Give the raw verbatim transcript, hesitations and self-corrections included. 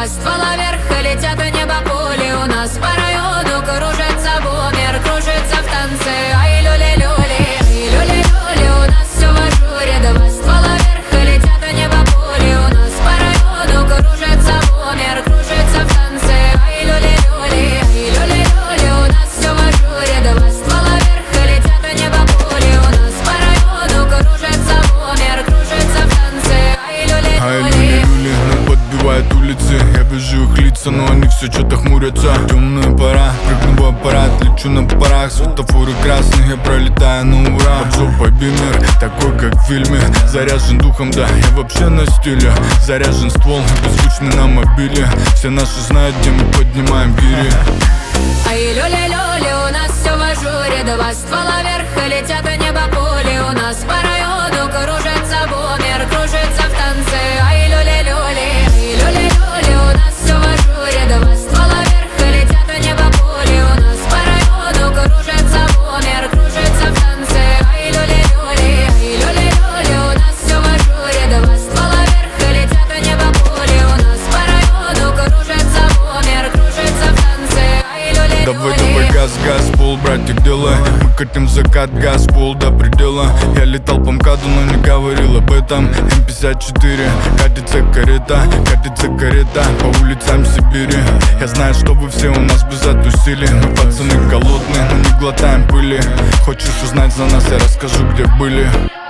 Два ствола вверх, и летят в небо пули. У нас по району кружится бумер, кружится в танце. Ай, люли-люли, ай, люли-люли, у нас все в ажуре. Два ствола вверх, и летят в небо пули. У нас по району кружится бумер, кружится в танце. Ай, люли-люли, ай, люли-люли, у нас все в ажуре. Два ствола вверх, и летят в небо пули. У нас по району кружится бумер, кружится в танце. Ай, люли-люли. Нам подбивают улицы, я вижу их лица, но они все что-то хмурятся. Темная пора, прыгну в аппарат, лечу на парах. Светофоры красные, я пролетаю на ура. Под жопой бимер, такой как в фильме. Заряжен духом, да, я вообще на стиле. Заряжен ствол, беззвучный на мобиле. Все наши знают, где мы поднимаем гири. Ай, люли-люли, у нас все в ажуре. Два ствола вверх, и летят в небо пули. У нас по району кружится бумер, кружится в танце. Ай, люли-люли, ай, люли-люли, у нас все в ажуре. Два ствола вверх, и летят в небо пули. У нас по району кружится бумер, кружится в танце. Ай, люли-люли, ай, люли-люли, у нас все в ажуре. Два ствола вверх, и летят в небо пули. У нас по району кружится бумер, кружится в танце. Ай, люли-люли. Давай, давай, газ, газ, пол, братик, делай. Мы катим в закат, газ, пол до предела. Я летал по МКАДу, но не говорил об этом. эм пятьдесят четыре, катится карета, катится карета по улицам Сибири. Я знаю, что вы все у нас безотусили. Мы пацаны голодные, но не глотаем пыли. Хочешь узнать за нас, я расскажу, где были.